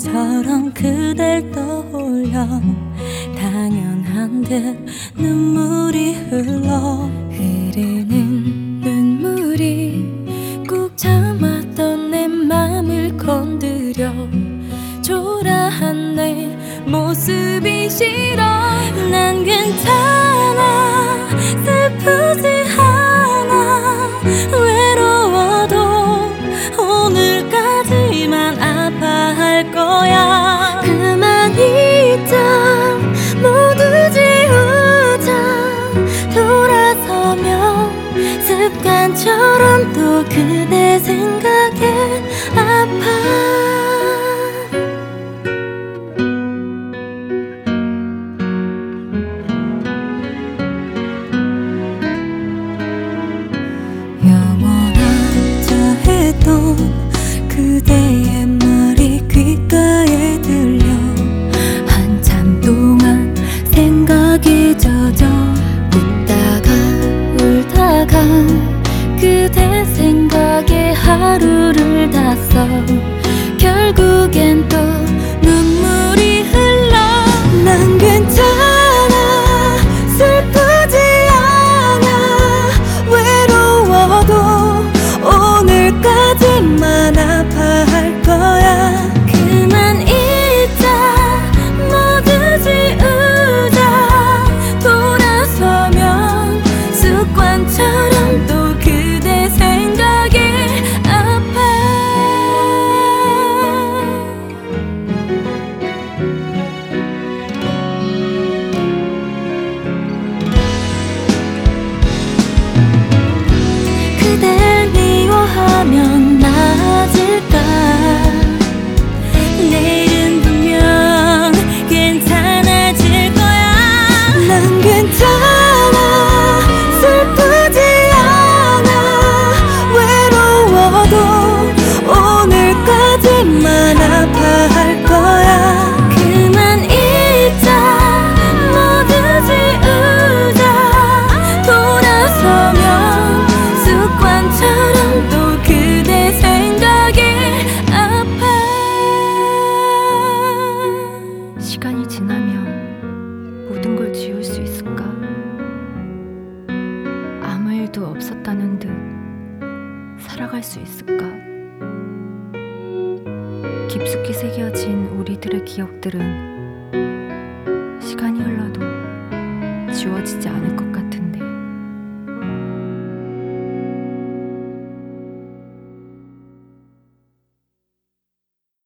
습관처럼 그댈 떠올려 당연한 듯 눈물이 흐르는 눈물이 꾹 참았던 내 맘을 건드려 초라한 내 모습이 싫어. 난 괜찮아, 슬프지 않아, 외로워도 오늘까지만 아파할 거야. 그만 잊자, 모두 지우자, 돌아서면 습관처럼 또 그대 생각에 아파. 그대의 말이 귓가에 들려 한참 동안 생각이 젖어 웃다가 울다가 그대 생각에 하루를 다 써 결국엔 또 눈물이 흘러. 난 괜찮아, 슬프지 않아, 외로워도 오늘까지만 아파할 거야. 그만 잊자, 모두 지우자, 돌아서면 습관처럼 또 그대 생각에 아파. 그댈 미워하면 나아질까? 내일은 분명 괜찮아질 거야. 난 괜찮아, 슬프지 않아, 외로워도 오늘까지만 아파할 거야. 그만 잊자, 모두 지우자, 돌아서면 습관처럼 또 그대 생각에 아파. 시간이 지나면 모든 걸 지울 수 있을까? 아무 일도 없었다는 듯 살아갈 수 있을까? 깊숙이 새겨진 우리들의 기억들은 시간이 흘러도 지워지지 않을